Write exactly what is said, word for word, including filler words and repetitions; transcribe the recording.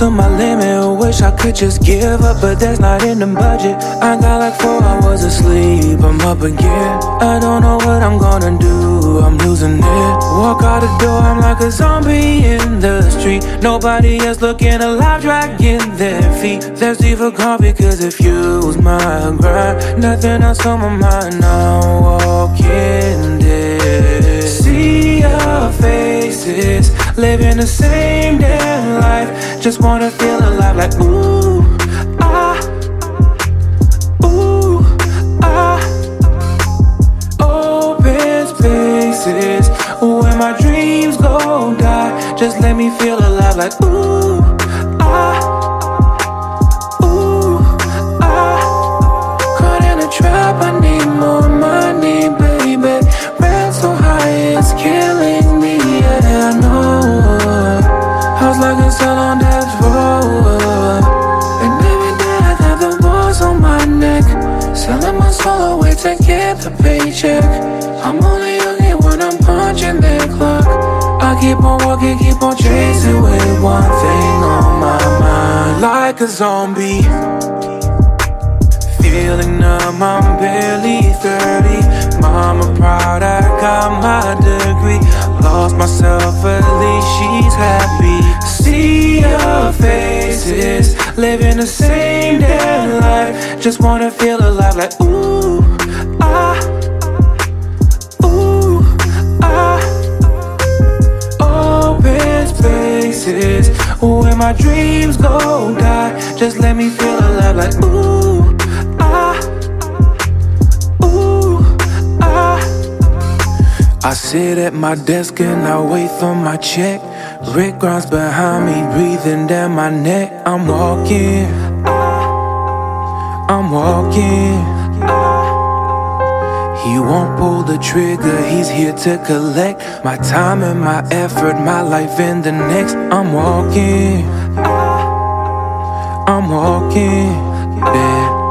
to my limit. Wish I could just give up, but that's not in the budget. I got like four hours of sleep, I'm up again. I don't know what I'm gonna do, I'm losing it. Walk out the door, I'm like a zombie in the street. Nobody else looking alive, dragging their feet. Thirsty for coffee, cause it fuels my grind. Nothing else on my mind, I'm walking dead. See your faces, living the same damn life. Just wanna feel alive like ooh, ah, ooh, ah. Open spaces, where my dreams go die. Just let me feel alive like ooh, ah, ooh, ah. Caught in a trap, I need more money, baby. Rent so high, it's killing me, yeah, I know. House like a cell on death row. And every day I have the walls on my neck. Selling my soul away to get the paycheck. I'm only young when I'm punching that clock. I keep on walking, keep on chasing with one thing on my mind. Like a zombie, feeling numb, I'm barely thirty. Mama proud I got my degree. Lost myself, at least she's happy. See your faces, living the same damn life. Just wanna feel alive like ooh, ah, ooh, ah. Open spaces, where my dreams go die. Just let me feel alive like ooh, ah, ooh, ah. I sit at my desk and I wait for my check. Rick Grimes behind me, breathing down my neck. I'm walking, I'm walking. He won't pull the trigger, he's here to collect my time and my effort, my life in the next. I'm walking, I'm walking, yeah.